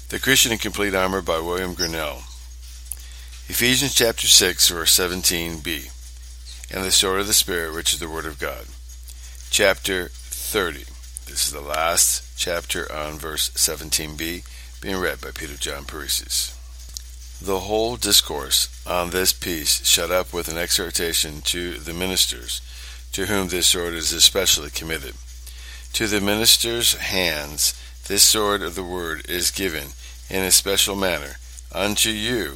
The Christian in Complete Armor by William Grinnell. Ephesians chapter 6, verse 17b. And the sword of the Spirit, which is the Word of God. Chapter 30. This is the last chapter on verse 17b, being read by Peter John Paresis. The whole discourse on this piece shut up with an exhortation to the ministers, to whom this sword is especially committed. To the ministers' hands this sword of the Word is given in a special manner. Unto you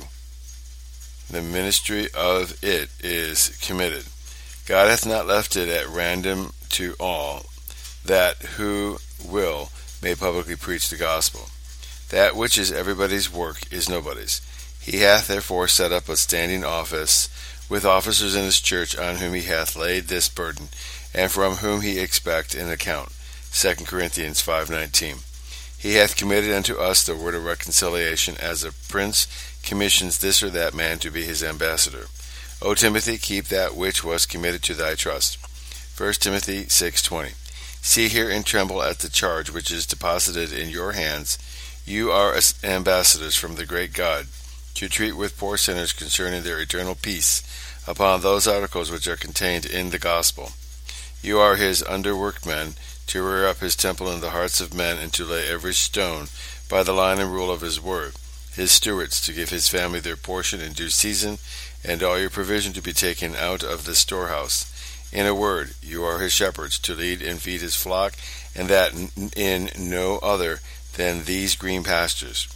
the ministry of it is committed. God hath not left it at random to all, that who will may publicly preach the gospel. That which is everybody's work is nobody's. He hath therefore set up a standing office, with officers in his church, on whom he hath laid this burden, and from whom he expect an account. 2 Corinthians 5:19. He hath committed unto us the word of reconciliation, as a prince commissions this or that man to be his ambassador. O Timothy, keep that which was committed to thy trust. 1 Timothy 6:20. See, hear, and tremble at the charge which is deposited in your hands. You are ambassadors from the great God, to treat with poor sinners concerning their eternal peace, upon those articles which are contained in the gospel. You are his underworkmen, to rear up his temple in the hearts of men, and to lay every stone by the line and rule of his word. His stewards, to give his family their portion in due season, and all your provision to be taken out of the storehouse. In a word, you are his shepherds, to lead and feed his flock, and that in no other than these green pastures.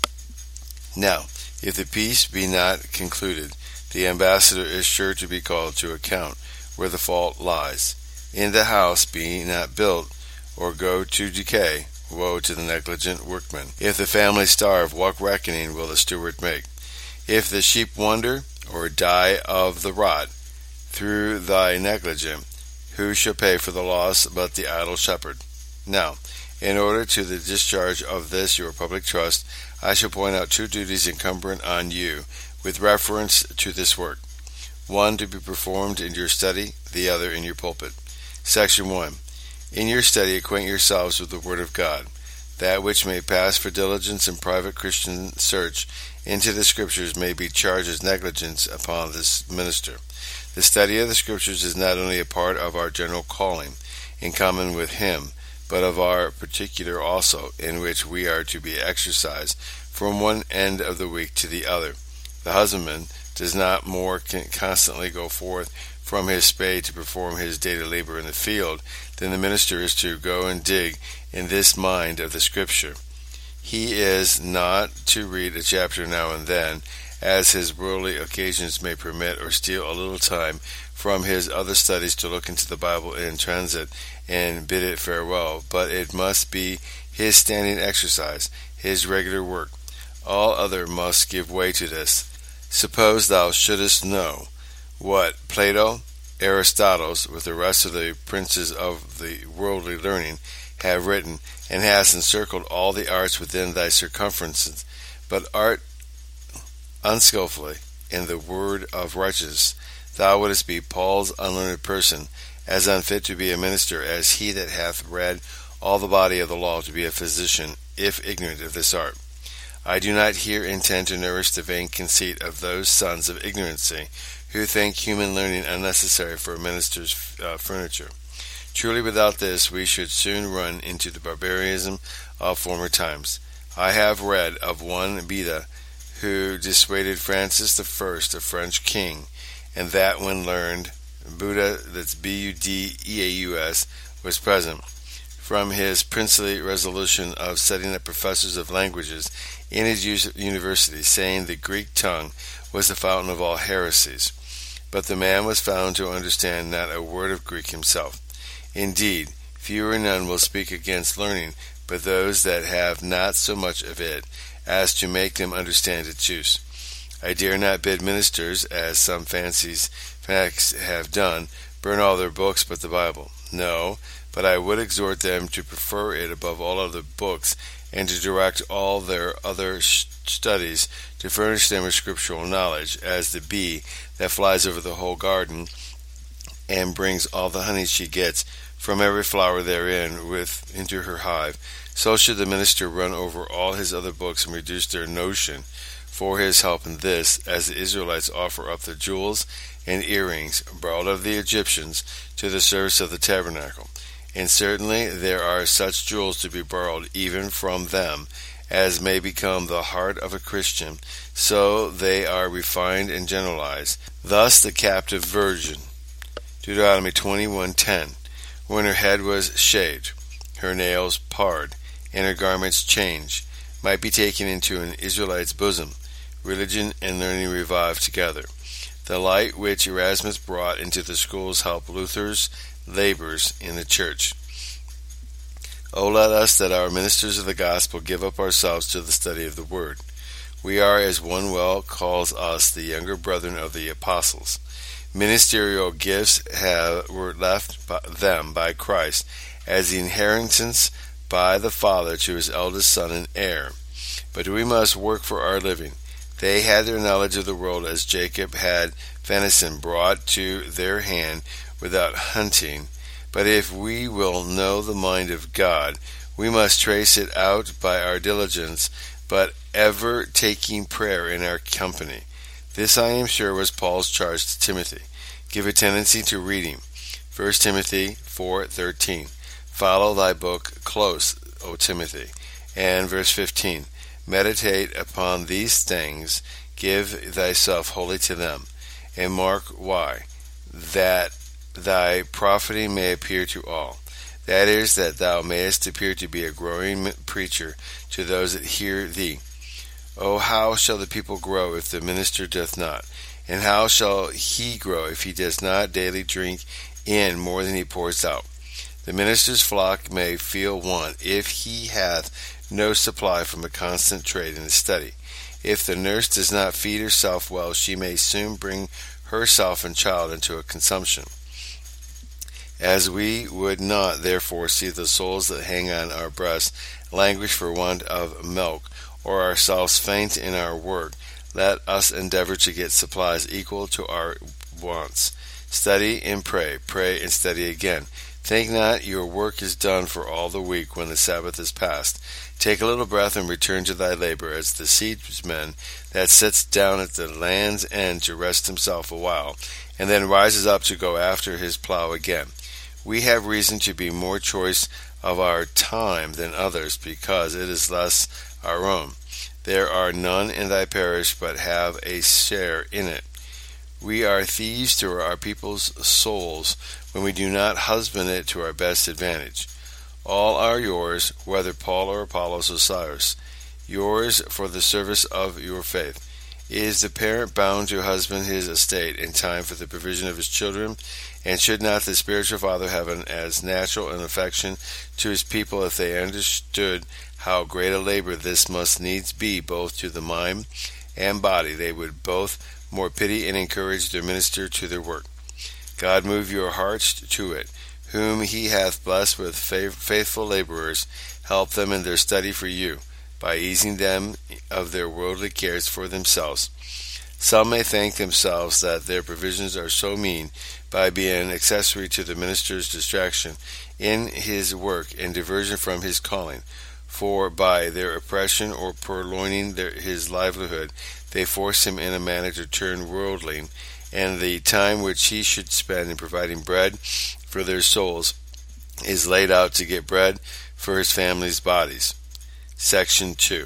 Now, if the peace be not concluded, the ambassador is sure to be called to account where the fault lies. In the house be not built, or go to decay, woe to the negligent workman. If the family starve, what reckoning will the steward make? If the sheep wander, or die of the rot, through thy negligence, who shall pay for the loss but the idle shepherd? Now, in order to the discharge of this your public trust, I shall point out two duties incumbent on you with reference to this work. One to be performed in your study, the other in your pulpit. Section 1. In your study acquaint yourselves with the Word of God, that which may pass for diligence in private Christian search into the Scriptures may be charged as negligence upon this minister. The study of the Scriptures is not only a part of our general calling, in common with him, but of our particular also, in which we are to be exercised from one end of the week to the other. The husbandman does not more constantly go forth from his spade to perform his daily labor in the field than the minister is to go and dig in this mind of the Scripture. He is not to read a chapter now and then, as his worldly occasions may permit, or steal a little time from his other studies to look into the Bible in transit and bid it farewell, but it must be his standing exercise, his regular work. All other must give way to this. Suppose thou shouldest know what Plato, Aristotle, with the rest of the princes of the worldly learning, have written, and hast encircled all the arts within thy circumference, but art unskilfully in the word of righteousness, thou wouldest be Paul's unlearned person, as unfit to be a minister as he that hath read all the body of the law to be a physician, if ignorant of this art. I do not here intend to nourish the vain conceit of those sons of ignorancy, who think human learning unnecessary for a minister's furniture. Truly without this we should soon run into the barbarism of former times. I have read of one Beda, who dissuaded Francis I, a French king, and that when learned, Buddha, that's Budeaus, was present, from his princely resolution of setting up professors of languages in his university, saying the Greek tongue was the fountain of all heresies. But the man was found to understand not a word of Greek himself. Indeed, few or none will speak against learning, but those that have not so much of it as to make them understand its use. I dare not bid ministers, as some fancies have done, burn all their books but the Bible. No, but I would exhort them to prefer it above all other books, and to direct all their other studies to furnish them with scriptural knowledge, as the bee that flies over the whole garden and brings all the honey she gets from every flower therein into her hive, so should the minister run over all his other books and reduce their notion for his help in this, as the Israelites offer up the jewels and earrings borrowed of the Egyptians to the service of the tabernacle. And certainly there are such jewels to be borrowed even from them as may become the heart of a Christian, so they are refined and generalized. Thus the captive virgin, Deuteronomy 21:10, when her head was shaved, her nails pared, and her garments changed, might be taken into an Israelite's bosom, religion and learning revived together. The light which Erasmus brought into the schools helped Luther's labors in the church. O let us that our ministers of the gospel give up ourselves to the study of the word. We are, as one well calls us, the younger brethren of the apostles. Ministerial gifts were left them by Christ as the inheritance by the Father to his eldest son and heir. But we must work for our living. They had their knowledge of the world as Jacob had venison brought to their hand without hunting. But if we will know the mind of God, we must trace it out by our diligence, but ever taking prayer in our company. This, I am sure, was Paul's charge to Timothy. Give a tendency to reading. 1 Timothy 4:13. Follow thy book close, O Timothy. And verse 15. Meditate upon these things, give thyself wholly to them. And mark why, that thy profiting may appear to all. That is, that thou mayest appear to be a growing preacher to those that hear thee. O how shall the people grow if the minister doth not? And how shall he grow if he does not daily drink in more than he pours out? The minister's flock may feel want if he hath no supply from a constant trade in his study. If the nurse does not feed herself well, she may soon bring herself and child into a consumption. As we would not therefore see the souls that hang on our breasts languish for want of milk, or ourselves faint in our work, let us endeavor to get supplies equal to our wants. Study and pray, pray and study again. Think not your work is done for all the week when the Sabbath is past. Take a little breath and return to thy labor, as the seedsman that sits down at the land's end to rest himself a while, and then rises up to go after his plough again. We have reason to be more choice of our time than others, because it is less our own. There are none in thy parish but have a share in it. We are thieves to our people's souls when we do not husband it to our best advantage. All are yours, whether Paul or Apollos or Cyrus, yours for the service of your faith. Is the parent bound to husband his estate in time for the provision of his children? And should not the spiritual father have as natural an affection to his people if they understood how great a labor this must needs be both to the mind and body? They would both more pity and encourage their minister to their work. God move your hearts to it, whom he hath blessed with faithful laborers. Help them in their study for you, by easing them of their worldly cares for themselves. Some may thank themselves that their provisions are so mean by being accessory to the minister's distraction in his work and diversion from his calling, for by their oppression or purloining his livelihood, they force him in a manner to turn worldly, and the time which he should spend in providing bread for their souls is laid out to get bread for his family's bodies. Section 2.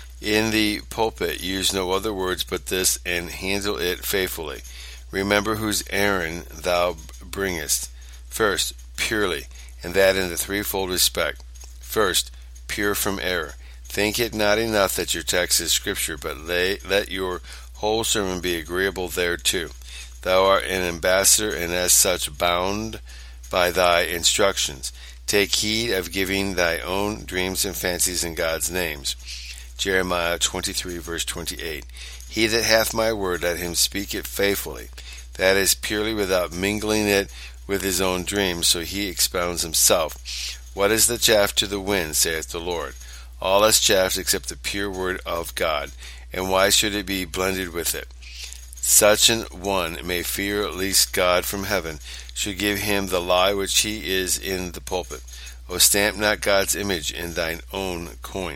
In the pulpit use no other words but this, and handle it faithfully. Remember whose errand thou bringest. First, purely, and that in the threefold respect. First, pure from error. Think it not enough that your text is Scripture, but let your whole sermon be agreeable thereto. Thou art an ambassador, and as such bound by thy instructions. Take heed of giving thy own dreams and fancies in God's names. Jeremiah 23, verse 28. He that hath my word, let him speak it faithfully. That is, purely, without mingling it with his own dreams, so he expounds himself. What is the chaff to the wind, saith the Lord? All is chaff except the pure word of God. And why should it be blended with it? such an one may fear lest God from heaven should give him the lie which he is in the pulpit. O stamp not God's image in thine own coin.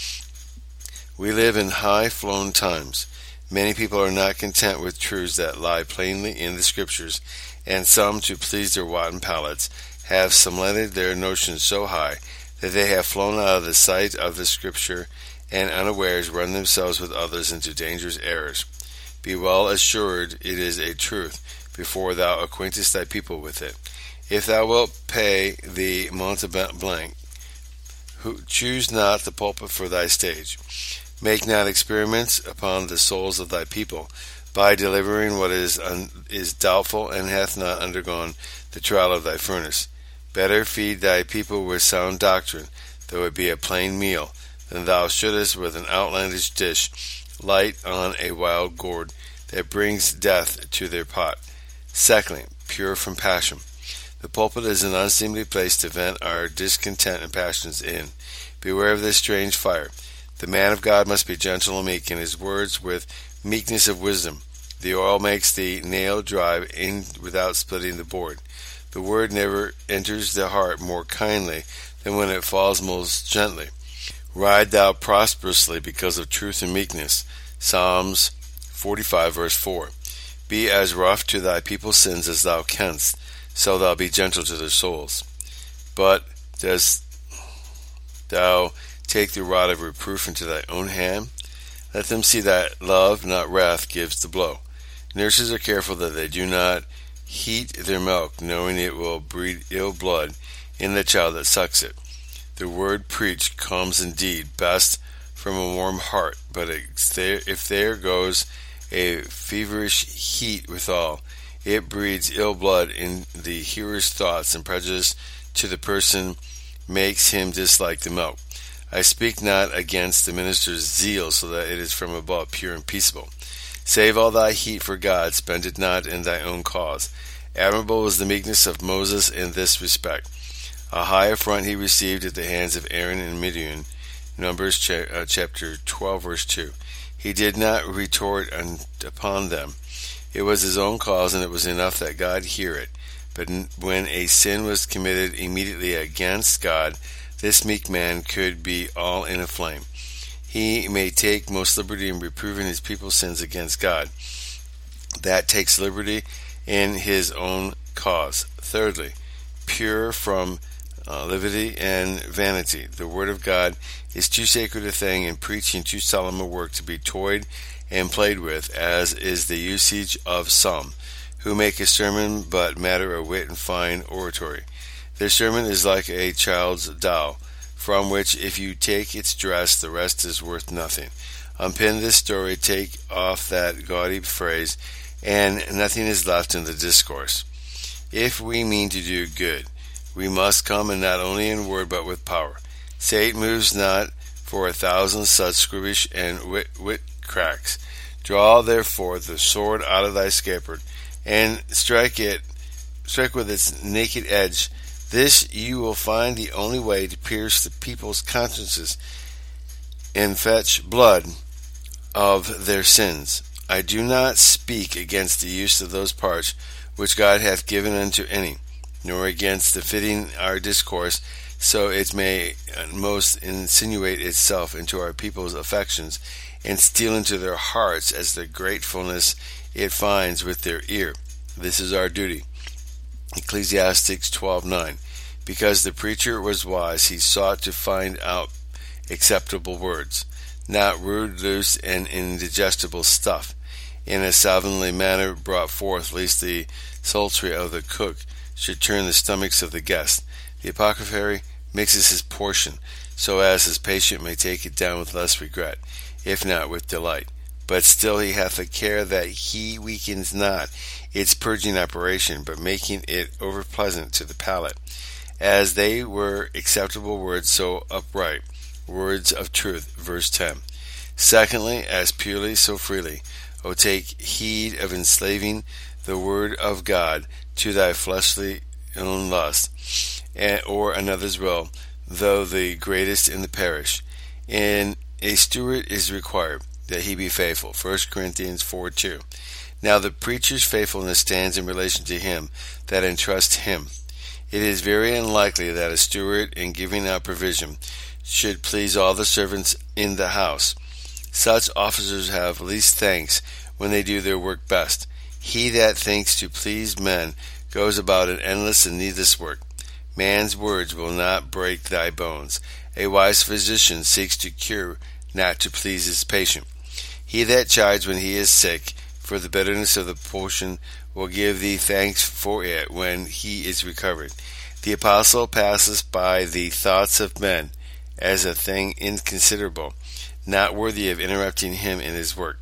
We live in high-flown times. Many people are not content with truths that lie plainly in the Scriptures, and some, to please their wanton palates, have cemented their notions so high that they have flown out of the sight of the Scripture, and unawares run themselves with others into dangerous errors. Be well assured it is a truth, before thou acquaintest thy people with it. If thou wilt pay the Monteblanc, choose not the pulpit for thy stage. Make not experiments upon the souls of thy people, by delivering what is doubtful and hath not undergone the trial of thy furnace. Better feed thy people with sound doctrine, though it be a plain meal, than thou shouldest with an outlandish dish light on a wild gourd that brings death to their pot. Secondly, pure from passion. The pulpit is an unseemly place to vent our discontent and passions in. Beware of this strange fire. The man of God must be gentle and meek in his words, with meekness of wisdom. The oil makes the nail drive in without splitting the board. The word never enters the heart more kindly than when it falls most gently. Ride thou prosperously because of truth and meekness. Psalms 45 verse 4. Be as rough to thy people's sins as thou canst, so thou be gentle to their souls. But dost thou take the rod of reproof into thy own hand? Let them see that love, not wrath, gives the blow. Nurses are careful that they do not heat their milk, knowing it will breed ill blood in the child that sucks it. The word preached comes indeed best from a warm heart, but if there goes a feverish heat withal, it breeds ill blood in the hearer's thoughts, and prejudice to the person makes him dislike the milk. I speak not against the minister's zeal, so that it is from above, pure and peaceable. Save all thy heat for God, spend it not in thy own cause. Admirable was the meekness of Moses in this respect. A high affront he received at the hands of Aaron and Midian, Numbers chapter 12, verse 2. He did not retort upon them. It was his own cause, and it was enough that God hear it. But when a sin was committed immediately against God, this meek man could be all in a flame. He may take most liberty in reproving his people's sins against God. That takes liberty in his own cause. Thirdly, pure from levity and vanity. The word of God is too sacred a thing, and preaching too solemn a work to be toyed and played with, as is the usage of some, who make a sermon but matter of wit and fine oratory. Their sermon is like a child's doll, from which if you take its dress, the rest is worth nothing. Unpin this story, take off that gaudy phrase, and nothing is left in the discourse. If we mean to do good, we must come, and not only in word but with power. Satan moves not for 1,000 such scribbish and wit cracks. Draw therefore the sword out of thy scabbard, and strike with its naked edge. This you will find the only way to pierce the people's consciences and fetch blood of their sins. I do not speak against the use of those parts which God hath given unto any, nor against the fitting our discourse, so it may most insinuate itself into our people's affections, and steal into their hearts as the gratefulness it finds with their ear. This is our duty. Ecclesiastes 12:9. Because the preacher was wise, he sought to find out acceptable words, not rude, loose, and indigestible stuff, in a slovenly manner brought forth, lest the sultry of the cook should turn the stomachs of the guest. The apothecary mixes his portion, so as his patient may take it down with less regret, if not with delight. But still he hath a care that he weakens not its purging operation, but making it over pleasant to the palate. As they were acceptable words, so upright, words of truth. Verse 10. Secondly, as purely, so freely. O take heed of enslaving the word of God to thy fleshly own lust, or another's will, though the greatest in the parish. And a steward is required, that he be faithful. 1 Corinthians 4:2. Now the preacher's faithfulness stands in relation to him that entrusts him. It is very unlikely that a steward, in giving out provision, should please all the servants in the house. Such officers have least thanks when they do their work best. He that thinks to please men goes about in endless and needless work. Man's words will not break thy bones. A wise physician seeks to cure, not to please his patient. He that chides when he is sick, for the bitterness of the potion, will give thee thanks for it when he is recovered. The apostle passes by the thoughts of men as a thing inconsiderable, not worthy of interrupting him in his work.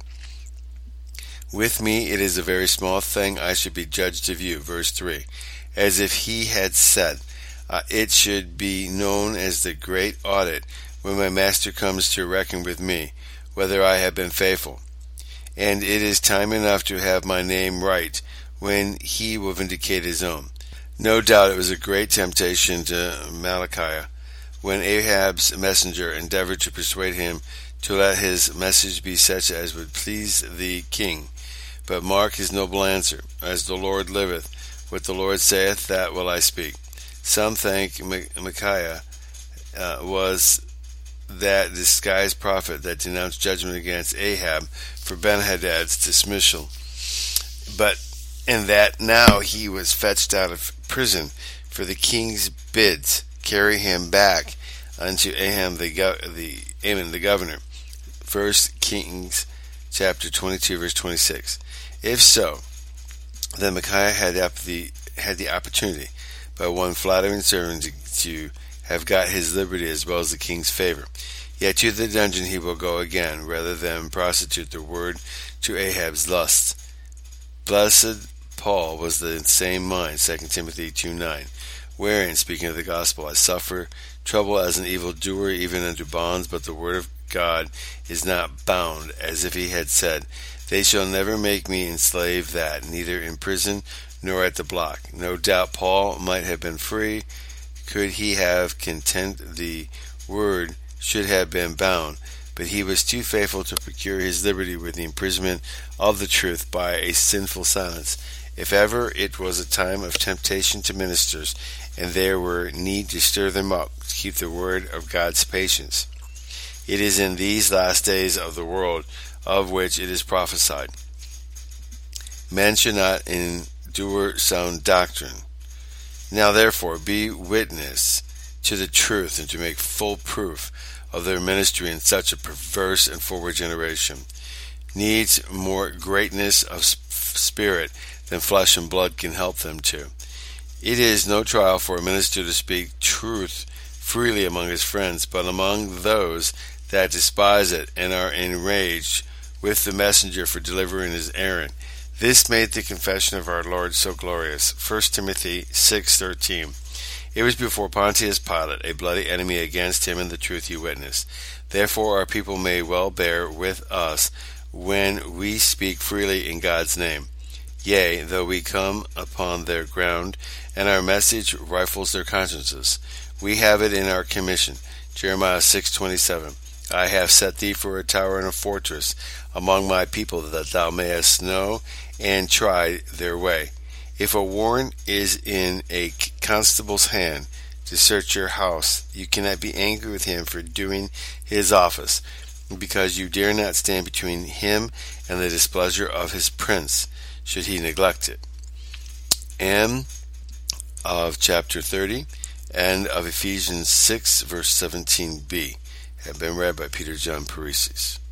With me it is a very small thing I should be judged of you. Verse 3. As if he had said, it should be known as the great audit when my master comes to reckon with me, whether I have been faithful. And it is time enough to have my name right when he will vindicate his own. No doubt it was a great temptation to Malachi when Ahab's messenger endeavored to persuade him to let his message be such as would please the king. But mark his noble answer, as the Lord liveth, what the Lord saith, that will I speak. Some think Micaiah was that disguised prophet that denounced judgment against Ahab for Ben-Hadad's dismissal, but in that now he was fetched out of prison, for the king's bids carry him back unto Ahab the governor. 1 Kings chapter 22 verse 26. If so, then Micaiah had the opportunity by one flattering servant to have got his liberty as well as the king's favor. Yet to the dungeon he will go again, rather than prostitute the word to Ahab's lusts. Blessed Paul was the same mind, 2 Timothy 2:9, wherein, speaking of the gospel, I suffer trouble as an evildoer, even unto bonds, but the word of God is not bound, as if he had said, they shall never make me enslave that, neither in prison nor at the block. No doubt Paul might have been free, could he have content the word should have been bound, but he was too faithful to procure his liberty with the imprisonment of the truth by a sinful silence. If ever it was a time of temptation to ministers, and there were need to stir them up to keep the word of God's patience, it is in these last days of the world of which it is prophesied. Men should not endure sound doctrine. Now therefore be witness to the truth, and to make full proof of their ministry in such a perverse and forward generation. Needs more greatness of spirit than flesh and blood can help them to. It is no trial for a minister to speak truth freely among his friends, but among those that despise it and are enraged with the messenger for delivering his errand. This made the confession of our Lord so glorious. 1 Timothy 6:13. It was before Pontius Pilate, a bloody enemy against him and the truth he witnessed. Therefore our people may well bear with us when we speak freely in God's name. Yea, though we come upon their ground, and our message rifles their consciences. We have it in our commission. Jeremiah 6:27. I have set thee for a tower and a fortress among my people, that thou mayest know and try their way. If a warrant is in a constable's hand to search your house, you cannot be angry with him for doing his office, because you dare not stand between him and the displeasure of his prince, should he neglect it. End of chapter 30, and of Ephesians 6, verse 17b, have been read by Peter John Paresis.